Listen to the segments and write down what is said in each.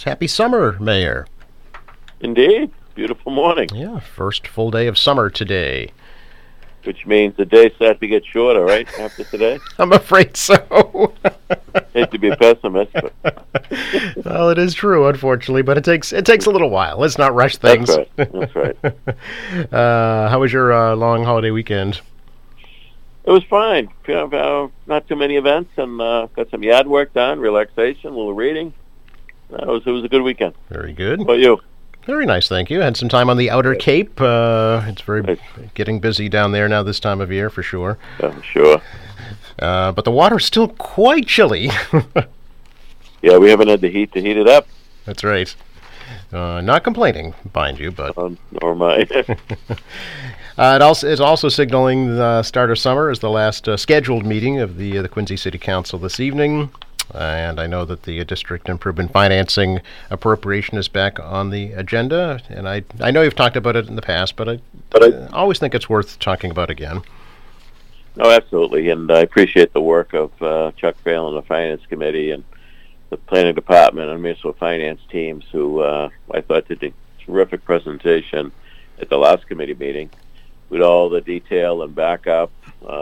Happy summer, Mayor. Indeed. Beautiful morning. Yeah, first full day of summer today. Which means the days start to get shorter, right, after today? I'm afraid so. Hate to be a pessimist, but Well, it is true, unfortunately, but it takes a little while. Let's not rush things. That's right. How was your long holiday weekend? It was fine. Not too many events, and got some yard work done, relaxation, a little reading. It was a good weekend. Very good. How about you? Very nice, thank you. Had some time on the Outer Cape. It's getting busy down there now this time of year, for sure. Sure. But the water's still quite chilly. Yeah, we haven't had the heat to heat it up. That's right. Not complaining, mind you, but Nor am I. it is also signaling the start of summer as the last scheduled meeting of the Quincy City Council this evening. And I know that the district improvement financing appropriation is back on the agenda. And I know you've talked about it in the past, but I always think it's worth talking about again. No, absolutely. And I appreciate the work of Chuck Phelan, the Finance Committee, and the Planning Department and Municipal Finance teams who I thought did a terrific presentation at the last committee meeting with all the detail and backup.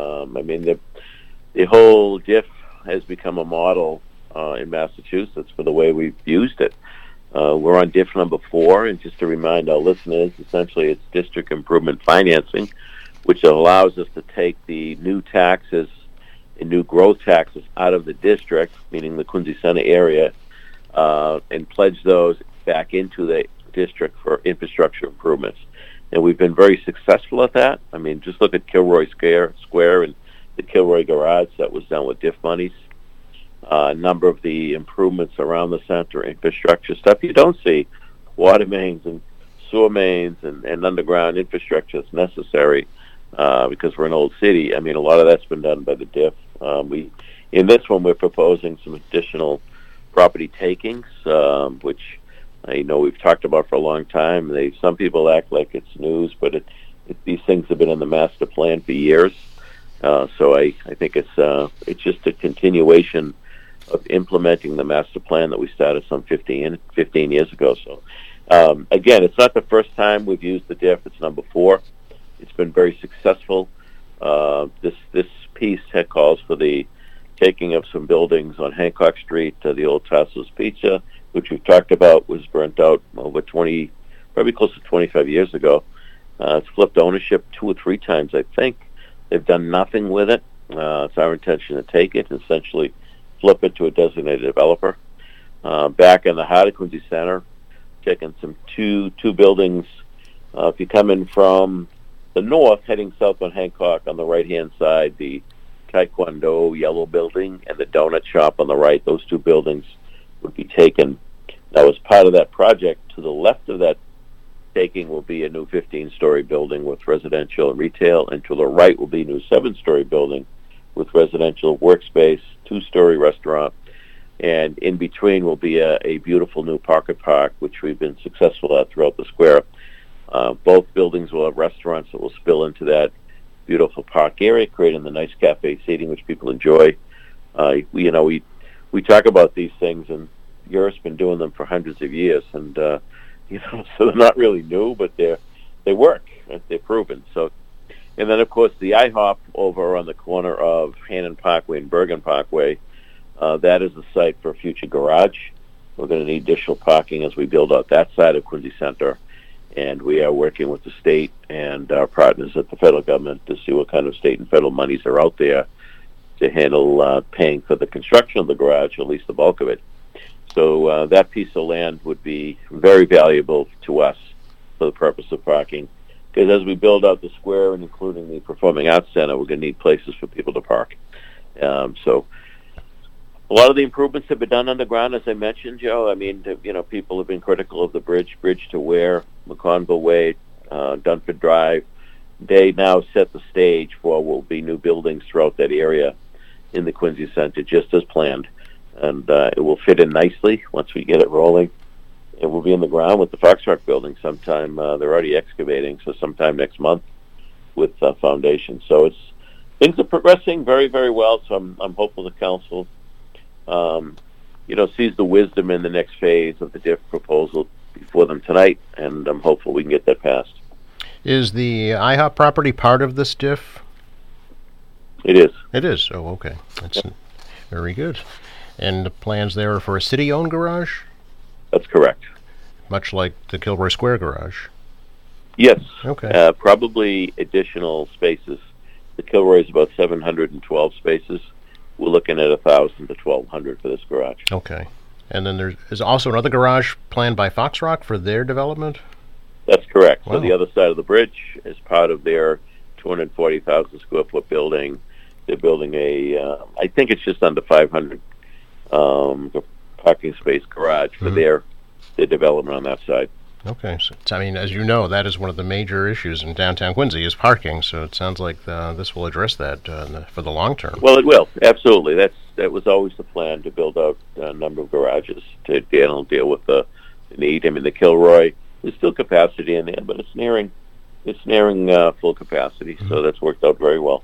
The whole DIF has become a model in Massachusetts for the way we've used it. We're on DIF number 4, and just to remind our listeners, essentially it's district improvement financing, which allows us to take the new taxes and new growth taxes out of the district, meaning the Quincy Center area, and pledge those back into the district for infrastructure improvements. And we've been very successful at that. I mean, just look at Kilroy Square and the Kilroy Garage that was done with DIF monies. A number of the improvements around the center, infrastructure stuff you don't see, water mains and sewer mains and underground infrastructure that's necessary because we're an old city. I mean, a lot of that's been done by the DIF. In this one, we're proposing some additional property takings, which I know we've talked about for a long time. Some people act like it's news, but these things have been in the master plan for years. So I think it's just a continuation of implementing the master plan that we started some 15 years ago. So again, it's not the first time we've used the DIF. It's number 4. It's been very successful. This piece calls for the taking of some buildings on Hancock Street. The old Tasso's Pizza, which we've talked about, was burnt out over probably close to 25 years ago. It's flipped ownership 2 or 3 times, I think. They've done nothing with it. It's our intention to take it and essentially flip it to a designated developer. Back in the heart of Quincy Center, taking some two buildings. If you come in from the north, heading south on Hancock, on the right-hand side, the Taekwondo yellow building and the donut shop on the right, those 2 buildings would be taken. Now, as part of that project, to the left of that taking will be a new 15-story building with residential and retail, and to the right will be a new 7-story building with residential, workspace, 2-story restaurant, and in between will be a beautiful new pocket park, which we've been successful at throughout the square. Both buildings will have restaurants that will spill into that beautiful park area, creating the nice cafe seating which people enjoy. We talk about these things, and Europe's been doing them for hundreds of years, and so they're not really new, but they work. They're proven. So, and then of course the IHOP over on the corner of Hannon Parkway and Bergen Parkway, that is the site for a future garage. We're going to need additional parking as we build out that side of Quincy Center, and we are working with the state and our partners at the federal government to see what kind of state and federal monies are out there to handle paying for the construction of the garage, at least the bulk of it. So that piece of land would be very valuable to us for the purpose of parking, because as we build out the square and including the Performing Arts Center, we're going to need places for people to park. So a lot of the improvements have been done underground, as I mentioned, Joe. I mean, people have been critical of the bridge to Ware, McConville Way, Dunford Drive. They now set the stage for what will be new buildings throughout that area in the Quincy Center, just as planned. And it will fit in nicely once we get it rolling. It will be in the ground with the Foxrock building sometime. They're already excavating, so sometime next month with foundation. So things are progressing very, very well. So I'm hopeful the council sees the wisdom in the next phase of the DIF proposal before them tonight, and I'm hopeful we can get that passed. Is the IHOP property part of this DIF? It is. It is. Oh, okay. That's very good. And the plans there are for a city-owned garage? That's correct. Much like the Kilroy Square garage? Yes. Okay. Probably additional spaces. The Kilroy is about 712 spaces. We're looking at 1,000 to 1,200 for this garage. Okay. And then there is also another garage planned by Foxrock for their development? That's correct. Wow. So the other side of the bridge is part of their 240,000 square foot building. They're building I think it's just under 500 parking space garage for their development on that side. Okay. So, I mean, as you know, that is one of the major issues in downtown Quincy is parking. So it sounds like this will address that for the long term. Well, it will. Absolutely. That was always the plan, to build out a number of garages to deal with the need. I mean, the Kilroy, there's still capacity in there, but it's nearing full capacity. So that's worked out very well.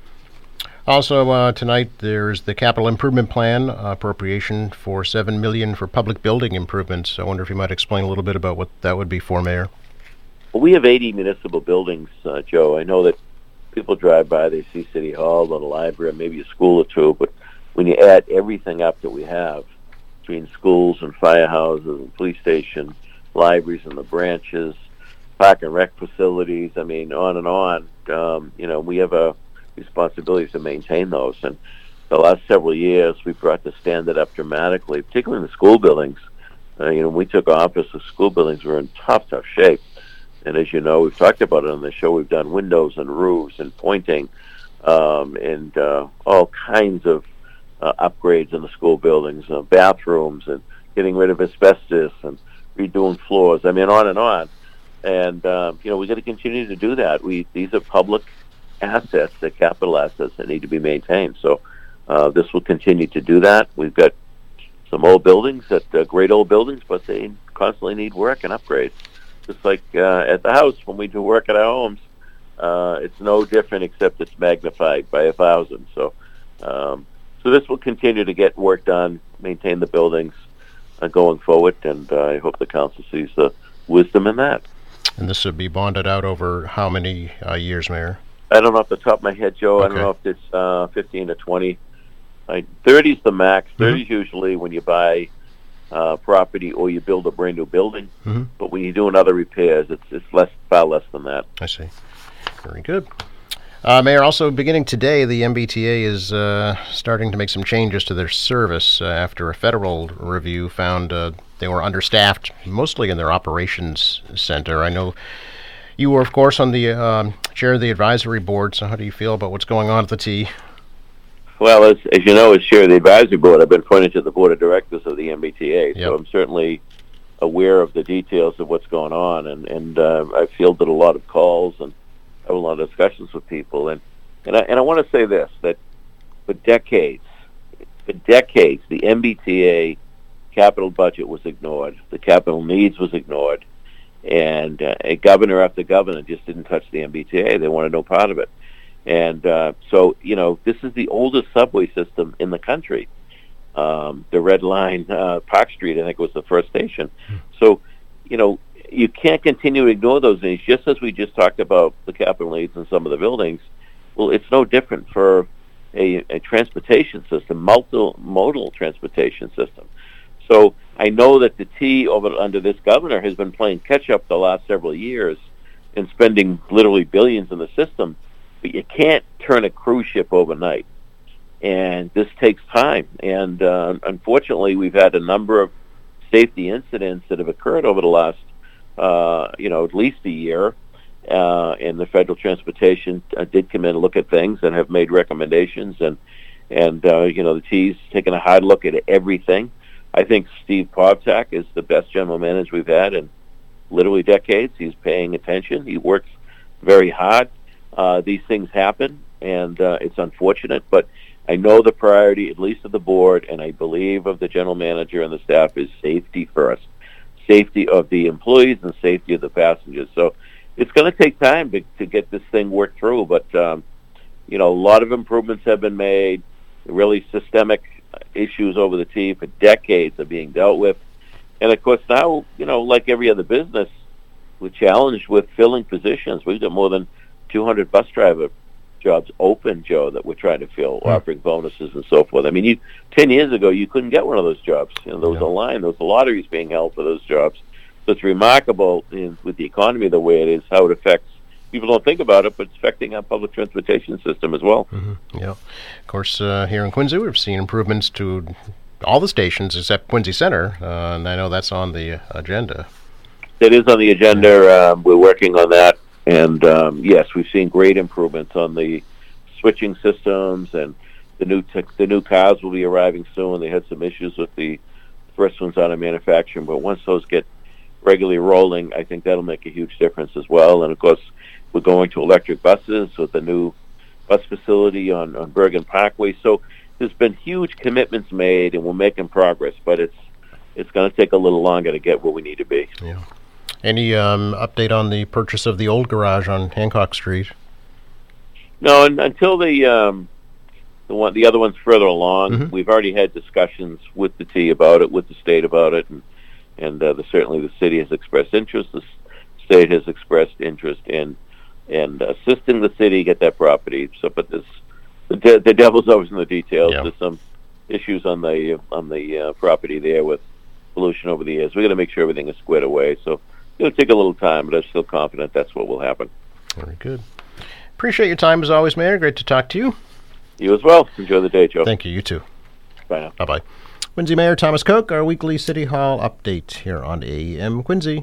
Also, tonight there's the capital improvement plan appropriation for $7 million for public building improvements. I wonder if you might explain a little bit about what that would be for, Mayor. Well, we have 80 municipal buildings, Joe. I know that people drive by, they see City Hall, the library, maybe a school or two, but when you add everything up that we have between schools and firehouses and police station, libraries and the branches, park and rec facilities, I mean, on and on, we have a responsibility to maintain those. And the last several years, we brought the standard up dramatically, particularly in the school buildings. When we took office, the school buildings were in tough shape. And as you know, we've talked about it on the show, we've done windows and roofs and pointing and all kinds of upgrades in the school buildings, bathrooms, and getting rid of asbestos and redoing floors. I mean, on and on. And, we got to continue to do that. These are public assets, they're capital assets that need to be maintained. So this will continue to do that. We've got some old buildings great old buildings, but they constantly need work and upgrades. Just like at the house, when we do work at our homes, it's no different except it's magnified by 1,000. So this will continue to get work done, maintain the buildings going forward, and I hope the council sees the wisdom in that. And this would be bonded out over how many years, Mayor? I don't know off the top of my head, Joe. Okay. I don't know if it's 15 to 20. 30 is the max. 30 is usually when you buy property or you build a brand new building. But when you're doing other repairs, it's far less than that. I see. Very good. Mayor, also beginning today, the MBTA is starting to make some changes to their service after a federal review found they were understaffed, mostly in their operations center. I know you were, of course, on the chair of the advisory board, so how do you feel about what's going on at the T? Well, as you know, as chair of the advisory board, I've been appointed to the board of directors of the MBTA, so I'm certainly aware of the details of what's going on, and I've fielded a lot of calls and have a lot of discussions with people, and I want to say this, that for decades, the MBTA capital budget was ignored, the capital needs was ignored, and a governor after governor just didn't touch the MBTA. They wanted no part of it. And so, this is the oldest subway system in the country. The Red Line, Park Street, I think, was the first station. So, you can't continue to ignore those needs, just as we just talked about the capital needs in some of the buildings. Well, it's no different for a transportation system, multimodal transportation system. So I know that the T under this governor has been playing catch-up the last several years and spending literally billions in the system, but you can't turn a cruise ship overnight. And this takes time. And unfortunately, we've had a number of safety incidents that have occurred over the last, at least a year. And the Federal Transportation did come in and look at things and have made recommendations. And the T's taken a hard look at everything. I think Steve Povtak is the best general manager we've had in literally decades. He's paying attention. He works very hard. These things happen, and it's unfortunate, but I know the priority, at least of the board, and I believe of the general manager and the staff, is safety first. Safety of the employees and safety of the passengers. So it's going to take time to get this thing worked through, but, a lot of improvements have been made, really systemic issues over the T for decades are being dealt with. And of course now, like every other business, we're challenged with filling positions. We've got more than 200 bus driver jobs open, Joe, that we're trying to fill, offering bonuses and so forth. I mean, 10 years ago, you couldn't get one of those jobs. There was a line, there was a lotteries being held for those jobs. So it's remarkable with the economy the way it is, how it affects. People don't think about it, but it's affecting our public transportation system as well. Mm-hmm. Yeah. Of course, here in Quincy, we've seen improvements to all the stations except Quincy Center, and I know that's on the agenda. It is on the agenda. We're working on that. And yes, we've seen great improvements on the switching systems, and the new cars will be arriving soon. They had some issues with the first ones out of manufacturing, but once those get regularly rolling, I think that'll make a huge difference as well. And of course, we're going to electric buses with the new bus facility on Bergen Parkway. So there's been huge commitments made, and we're making progress, but it's going to take a little longer to get where we need to be. Yeah. Any update on the purchase of the old garage on Hancock Street? No, until the other one's further along. Mm-hmm. We've already had discussions with the T about it, with the state about it, and certainly the city has expressed interest. The state has expressed interest in assisting the city get that property. So, but the devil's always in the details. Yeah. There's some issues on the property there with pollution over the years. We got to make sure everything is squared away. So it'll take a little time, but I'm still confident that's what will happen. Very good. Appreciate your time as always, Mayor. Great to talk to you. You as well. Enjoy the day, Joe. Thank you. You too. Bye now. Bye-bye. Quincy Mayor Thomas Koch, our weekly City Hall update here on AM Quincy.